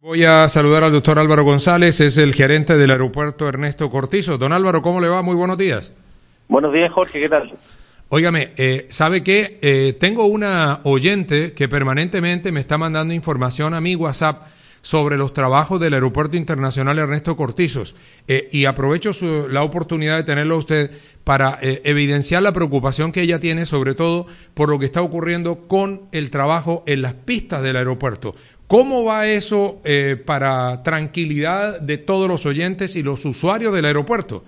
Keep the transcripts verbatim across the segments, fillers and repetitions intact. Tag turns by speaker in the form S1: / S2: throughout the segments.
S1: Voy a saludar al doctor Álvaro González, es el gerente del aeropuerto Ernesto Cortizo. Don Álvaro, ¿cómo le va? Muy buenos días.
S2: Buenos días, Jorge, ¿qué tal?
S1: Óigame, eh, ¿sabe qué? Eh, tengo una oyente que permanentemente me está mandando información a mi WhatsApp sobre los trabajos del Aeropuerto Internacional Ernesto Cortizo. Eh, y aprovecho su, la oportunidad de tenerlo a usted para eh, evidenciar la preocupación que ella tiene, sobre todo por lo que está ocurriendo con el trabajo en las pistas del aeropuerto. ¿Cómo va eso eh, para tranquilidad de todos los oyentes y los usuarios del aeropuerto?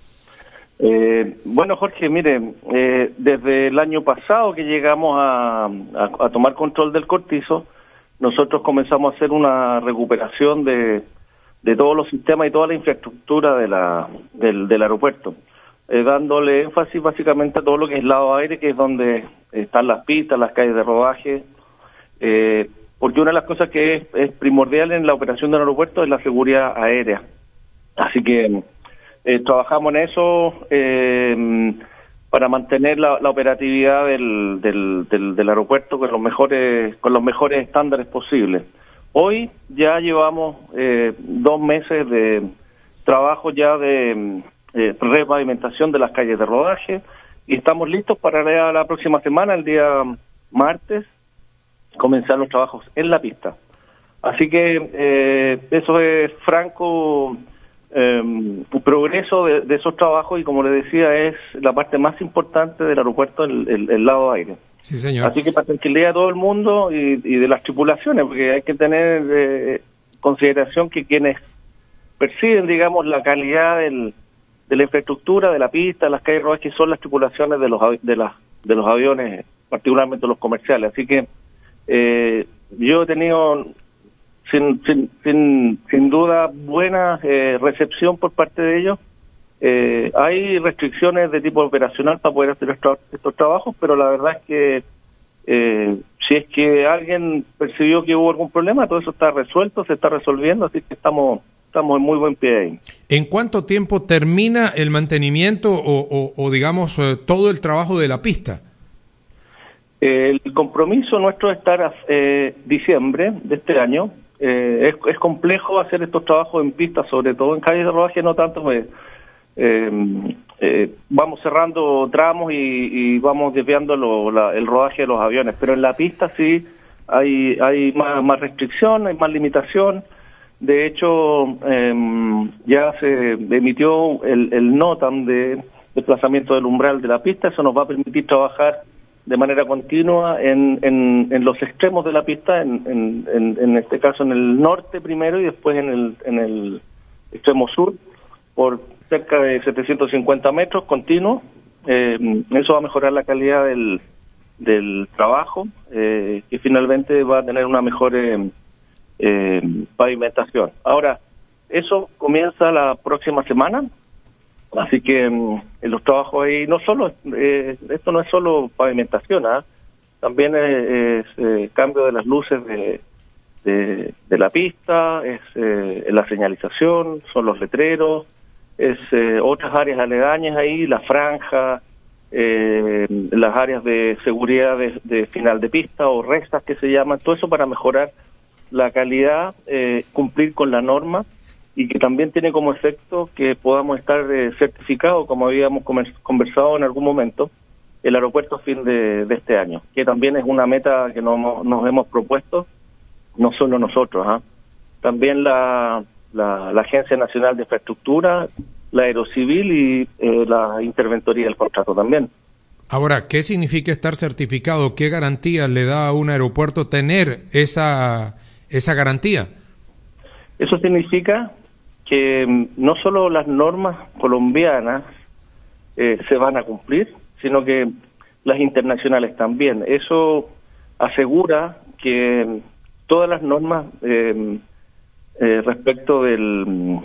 S2: Eh, bueno, Jorge, mire, eh, desde el año pasado que llegamos a, a, a tomar control del Cortizo, nosotros comenzamos a hacer una recuperación de, de todos los sistemas y toda la infraestructura de la, del, del aeropuerto, eh, dándole énfasis básicamente a todo lo que es lado aire, que es donde están las pistas, las calles de rodaje, eh, porque una de las cosas que es, es primordial en la operación del aeropuerto es la seguridad aérea. Así que eh, trabajamos en eso eh, para mantener la, la operatividad del, del, del, del aeropuerto con los mejores con los mejores estándares posibles. Hoy ya llevamos eh, dos meses de trabajo ya de eh, repavimentación de las calles de rodaje y estamos listos para la, la próxima semana, el día martes, comenzar los trabajos en la pista. Así que eh, eso es franco eh, un progreso de, de esos trabajos y, como le decía, es la parte más importante del aeropuerto, el, el, el lado aire.
S1: Sí, señor.
S2: Así que para tranquilidad de todo el mundo y, y de las tripulaciones, porque hay que tener eh, consideración que quienes perciben, digamos, la calidad del, de la infraestructura, de la pista, las calles rodaje, son las tripulaciones de los de las de los aviones, particularmente los comerciales. Así que Eh, yo he tenido sin sin sin, sin duda buena eh, recepción por parte de ellos. Eh, hay restricciones de tipo operacional para poder hacer estos, estos trabajos, pero la verdad es que eh, si es que alguien percibió que hubo algún problema, todo eso está resuelto, se está resolviendo, así que estamos estamos en muy buen pie ahí.
S1: ¿En cuánto tiempo termina el mantenimiento o, o, o digamos eh, todo el trabajo de la pista?
S2: El compromiso nuestro es estar a eh, diciembre de este año. Eh, es, es complejo hacer estos trabajos en pistas, sobre todo en calles de rodaje, no tanto, pues, eh, eh, vamos cerrando tramos y, y vamos desviando lo, la, el rodaje de los aviones, pero en la pista sí hay hay más, más restricción, hay más limitación. De hecho, eh, ya se emitió el, el NOTAM de desplazamiento del umbral de la pista. Eso nos va a permitir trabajar de manera continua en, en, en los extremos de la pista, en, en, en, en este caso en el norte primero y después en el, en el extremo sur, por cerca de setecientos cincuenta metros continuos. Eh, eso va a mejorar la calidad del, del trabajo, eh, que finalmente va a tener una mejor eh, eh, pavimentación. Ahora, eso comienza la próxima semana. Así que en los trabajos ahí, no solo, eh, esto no es solo pavimentación, ¿eh? También es, es eh, cambio de las luces de, de, de la pista, es eh, la señalización, son los letreros, es eh, otras áreas aledañas ahí, la franja, eh, las áreas de seguridad de, de final de pista o restas que se llaman, todo eso para mejorar la calidad, eh, cumplir con la norma, y que también tiene como efecto que podamos estar eh, certificados, como habíamos conversado en algún momento, el aeropuerto a fin de, de este año, que también es una meta que nos, nos hemos propuesto, no solo nosotros, ¿eh? También la, la, la Agencia Nacional de Infraestructura, la Aerocivil y eh, la Interventoría del Contrato también.
S1: Ahora, ¿qué significa estar certificado? ¿Qué garantía le da a un aeropuerto tener esa, esa garantía?
S2: Eso significa que no solo las normas colombianas eh, se van a cumplir, sino que las internacionales también. Eso asegura que todas las normas eh, eh, respecto de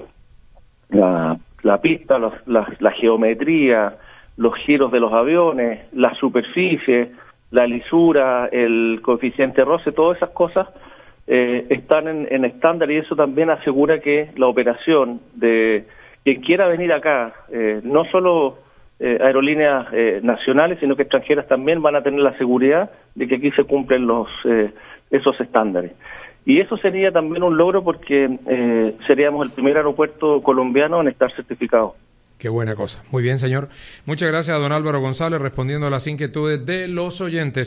S2: la, la pista, los, la, la geometría, los giros de los aviones, la superficie, la lisura, el coeficiente roce, todas esas cosas Eh, están en, en estándar, y eso también asegura que la operación de quien quiera venir acá, eh, no solo eh, aerolíneas eh, nacionales, sino que extranjeras también van a tener la seguridad de que aquí se cumplen los eh, esos estándares. Y eso sería también un logro porque eh, seríamos el primer aeropuerto colombiano en estar certificado.
S1: Qué buena cosa. Muy bien, señor. Muchas gracias a don Álvaro González respondiendo a las inquietudes de los oyentes.